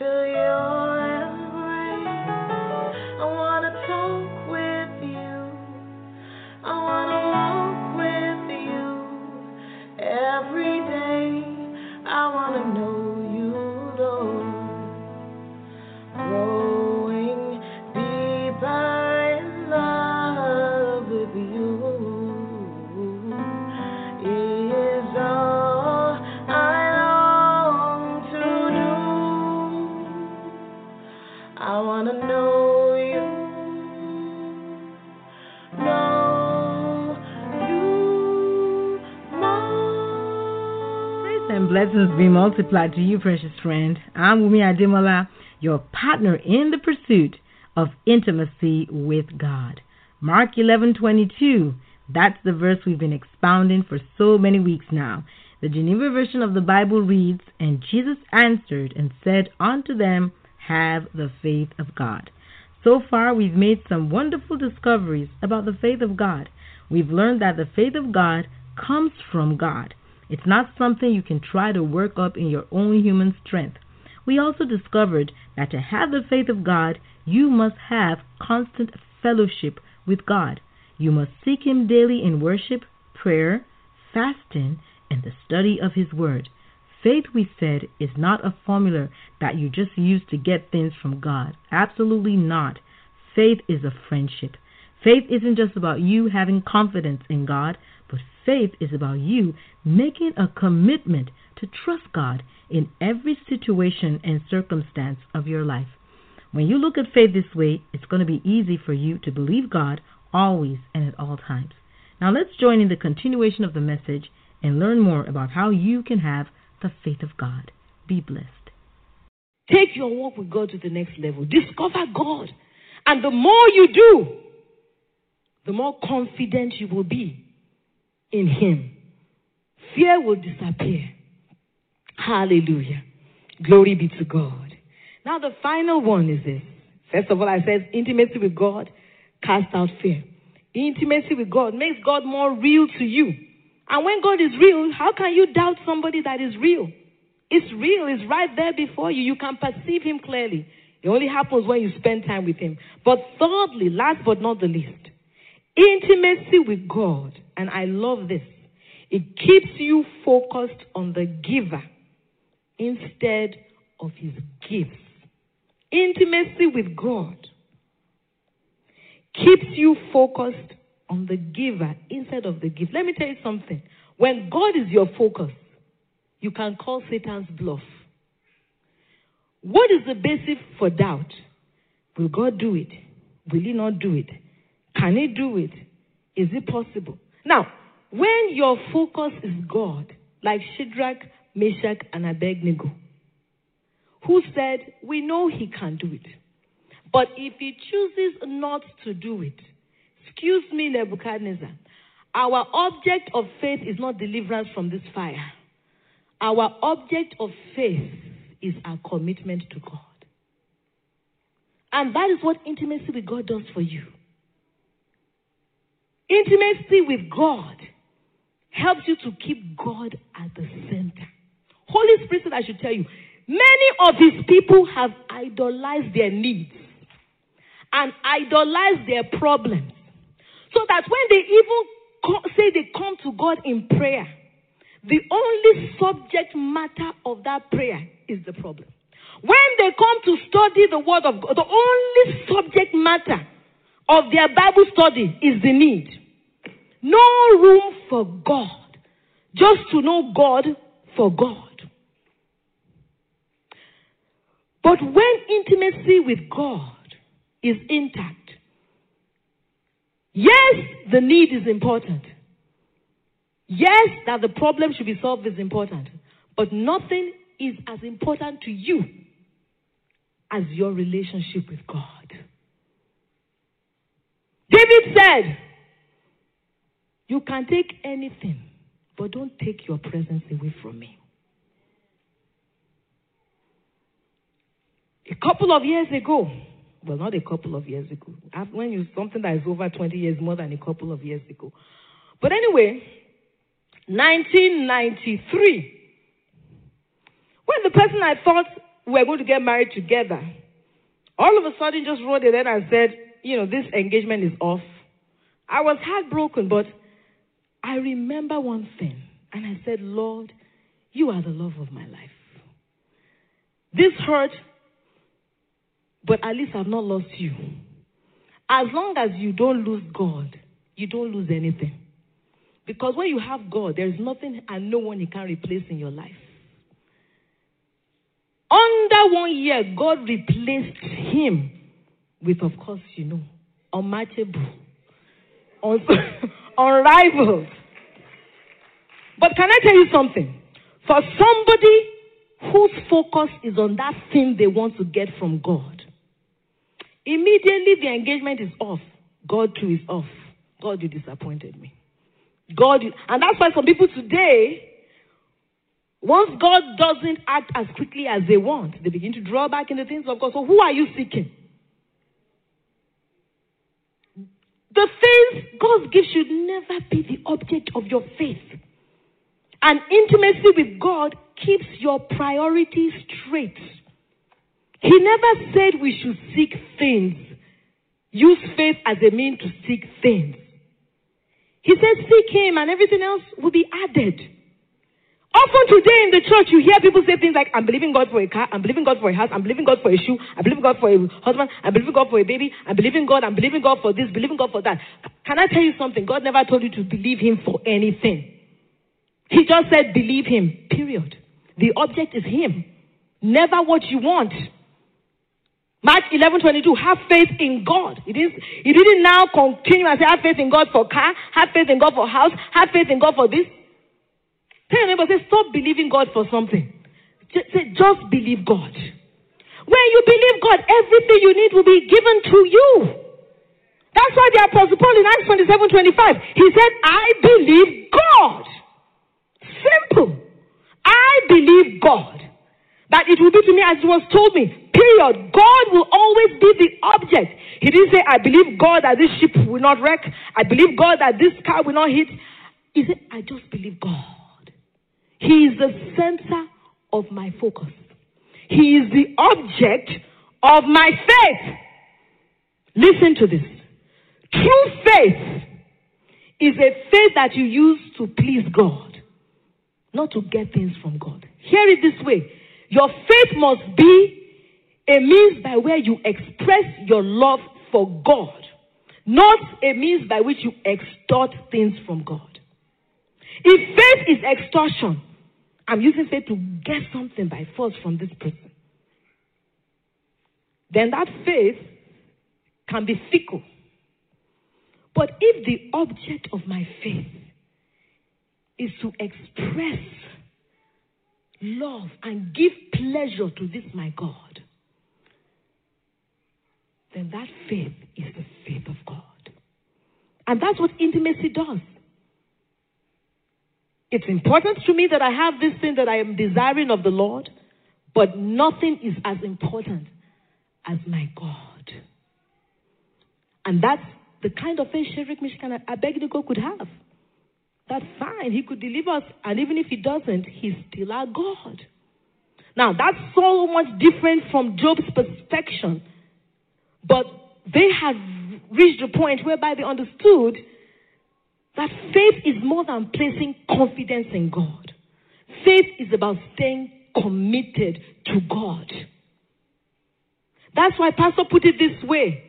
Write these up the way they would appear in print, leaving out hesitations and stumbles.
feel your embrace. I wanna talk with you. I wanna walk with you every day. I wanna know you, Lord. Growing deeper in love with you is all I long to do. I wanna know you, know you more. Grace and blessings be multiplied to you, precious friend. I'm Wumi Ademola, your partner in the pursuit of intimacy with God. Mark 11:22. That's the verse we've been expounding for so many weeks now. The Geneva version of the Bible reads, "And Jesus answered and said unto them, Have the faith of God." So far, we've made some wonderful discoveries about the faith of God. We've learned that the faith of God comes from God. It's not something you can try to work up in your own human strength. We also discovered that to have the faith of God, you must have constant fellowship with God. You must seek Him daily in worship, prayer, fasting, and the study of His Word. Faith, we said, is not a formula that you just use to get things from God. Absolutely not. Faith is a friendship. Faith isn't just about you having confidence in God, but faith is about you making a commitment to trust God in every situation and circumstance of your life. When you look at faith this way, it's going to be easy for you to believe God always and at all times. Now let's join in the continuation of the message and learn more about how you can have the faith of God. Be blessed. Take your walk with God to the next level. Discover God. And the more you do, the more confident you will be in Him. Fear will disappear. Hallelujah. Glory be to God. Now the final one is this. First of all, I said intimacy with God casts out fear. Intimacy with God makes God more real to you. And when God is real, how can you doubt somebody that is real? It's real. It's right there before you. You can perceive Him clearly. It only happens when you spend time with Him. But thirdly, last but not the least, intimacy with God, and I love this, it keeps you focused on the giver instead of His gifts. Intimacy with God keeps you focused on the giver instead of the gift. Let me tell you something. When God is your focus, you can call Satan's bluff. What is the basis for doubt? Will God do it? Will He not do it? Can He do it? Is it possible? Now, when your focus is God, like Shadrach, Meshach, and Abednego, who said, we know He can do it. But if He chooses not to do it, excuse me, Nebuchadnezzar, our object of faith is not deliverance from this fire. Our object of faith is our commitment to God. And that is what intimacy with God does for you. Intimacy with God helps you to keep God at the center. Holy Spirit said I should tell you, many of His people have idolized their needs and idolized their problems. So that when they even say they come to God in prayer, the only subject matter of that prayer is the problem. When they come to study the Word of God, the only subject matter of their Bible study is the need. No room for God. Just to know God for God. But when intimacy with God is intact, yes, the need is important. Yes, that the problem should be solved is important. But nothing is as important to you as your relationship with God. David said, you can take anything, but don't take your presence away from me. A couple of years ago, well, not a couple of years ago, when you something that is over 20 years, more than a couple of years ago. But anyway, 1993, when the person I thought we were going to get married together, all of a sudden just wrote it in and said, this engagement is off. I was heartbroken, but I remember one thing. And I said, Lord, you are the love of my life. This hurt, but at least I've not lost you. As long as you don't lose God, you don't lose anything. Because when you have God, there is nothing and no one He can replace in your life. Under 1 year, God replaced him with, of course, unmatchable, unrivaled. But can I tell you something? For somebody whose focus is on that thing they want to get from God, immediately the engagement is off. God too is off. God, you disappointed me. And that's why some people today, once God doesn't act as quickly as they want, they begin to draw back in the things of God. So who are you seeking? The things God gives should never be the object of your faith. And intimacy with God keeps your priorities straight. He never said we should seek things. Use faith as a means to seek things. He said seek Him and everything else will be added. Often today in the church, you hear people say things like, I'm believing God for a car, I'm believing God for a house, I'm believing God for a shoe, I'm believing God for a husband, I'm believing God for a baby, I'm believing God for this, believing God for that. Can I tell you something? God never told you to believe Him for anything. He just said believe Him, period. The object is Him, never what you want. Mark 11:22, have faith in God. He didn't now continue and say, have faith in God for car, have faith in God for house, have faith in God for this. Tell your neighbor, say, stop believing God for something. Say, just believe God. When you believe God, everything you need will be given to you. That's why the Apostle Paul in Acts 27:25, he said, I believe God. Simple. I believe God. That it will be to me as it was told me. Period. God will always be the object. He didn't say, I believe God that this ship will not wreck. I believe God that this car will not hit. He said, I just believe God. He is the center of my focus. He is the object of my faith. Listen to this. True faith is a faith that you use to please God, not to get things from God. Hear it this way. Your faith must be a means by where you express your love for God, not a means by which you extort things from God. If faith is extortion, I'm using faith to get something by force from this person, then that faith can be fickle. But if the object of my faith is to express love and give pleasure to this my God, then that faith is the faith of God. And that's what intimacy does. It's important to me that I have this thing that I am desiring of the Lord, but nothing is as important as my God. And that's the kind of faith Shadrach, Meshach, and Abednego could have. That's fine. He could deliver us, and even if He doesn't, He's still our God. Now, that's so much different from Job's perspective, but they had reached a point whereby they understood that faith is more than placing confidence in God. Faith is about staying committed to God. That's why Pastor put it this way.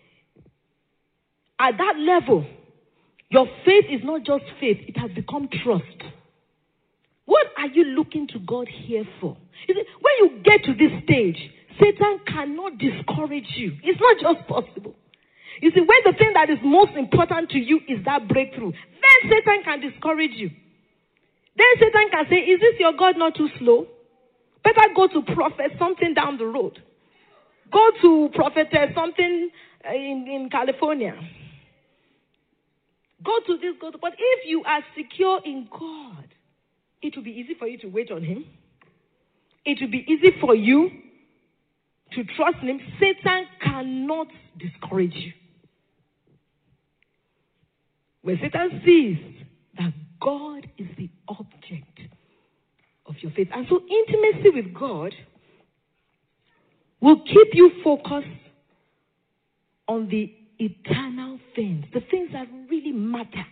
At that level, your faith is not just faith, it has become trust. What are you looking to God here for? When you get to this stage, Satan cannot discourage you. It's not just possible. You see, when the thing that is most important to you is that breakthrough, then Satan can discourage you. Then Satan can say, is this your God not too slow? Better go to prophet something down the road. Go to prophetess something in California. Go to this, go to... But if you are secure in God, it will be easy for you to wait on Him. It will be easy for you to trust Him. Satan cannot discourage you. When Satan sees that God is the object of your faith. And so intimacy with God will keep you focused on the eternal things, the things that really matter,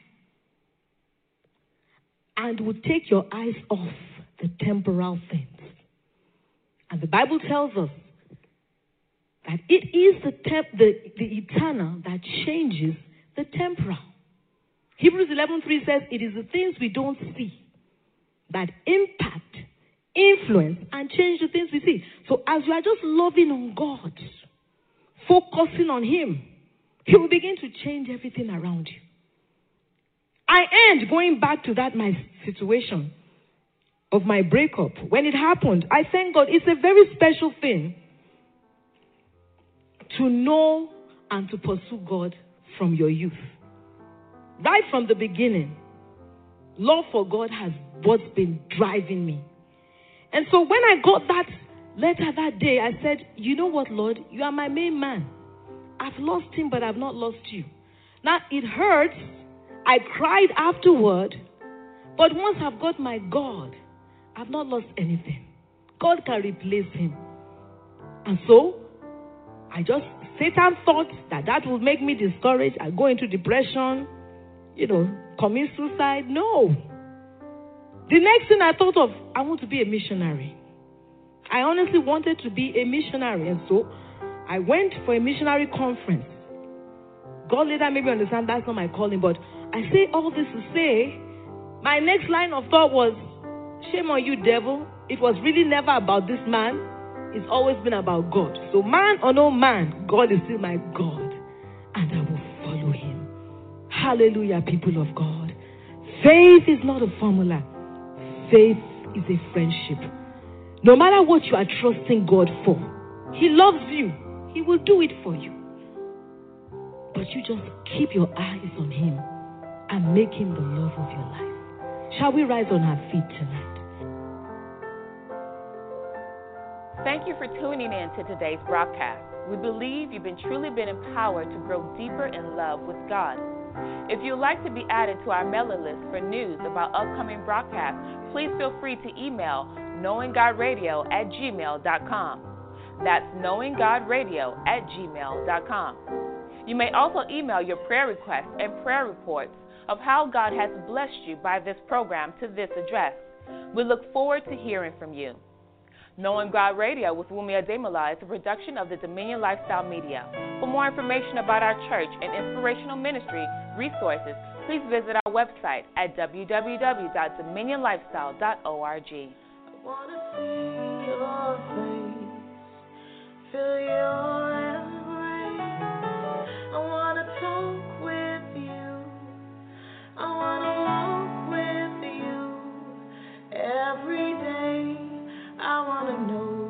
and will take your eyes off the temporal things. And the Bible tells us that it is the eternal that changes the temporal. Hebrews 11:3 says it is the things we don't see that impact, influence, and change the things we see. So as you are just loving on God, focusing on Him, He will begin to change everything around you. I end going back to that my situation of my breakup. When it happened, I thank God. It's a very special thing to know and to pursue God from your youth. Right from the beginning, love for God has what's been driving me. And so when I got that letter that day, I said, you know what, Lord? You are my main man. I've lost him, but I've not lost you. Now, it hurts. I cried afterward. But once I've got my God, I've not lost anything. God can replace him. And so, Satan thought that would make me discouraged. I go into depression, commit suicide. No. The next thing I thought of, I want to be a missionary. I honestly wanted to be a missionary. And so, I went for a missionary conference. God later made me understand that's not my calling. But I say all this to say, my next line of thought was, shame on you, devil. It was really never about this man. It's always been about God. So man or no man, God is still my God. And I will follow him. Hallelujah, people of God. Faith is not a formula. Faith is a friendship. No matter what you are trusting God for, He loves you. He will do it for you. But you just keep your eyes on Him and make Him the love of your life. Shall we rise on our feet tonight? Thank you for tuning in to today's broadcast. We believe you've truly been empowered to grow deeper in love with God. If you'd like to be added to our mailing list for news about upcoming broadcasts, please feel free to email knowinggodradio@gmail.com. That's knowinggodradio@gmail.com. You may also email your prayer requests and prayer reports of how God has blessed you by this program to this address. We look forward to hearing from you. Knowing God Radio with Wumi Ademola is a production of the Dominion Lifestyle Media. For more information about our church and inspirational ministry resources, please visit our website at www.dominionlifestyle.org. I want to see your face, feel your embrace. I want to talk with you. I want to walk with you every day. I want to know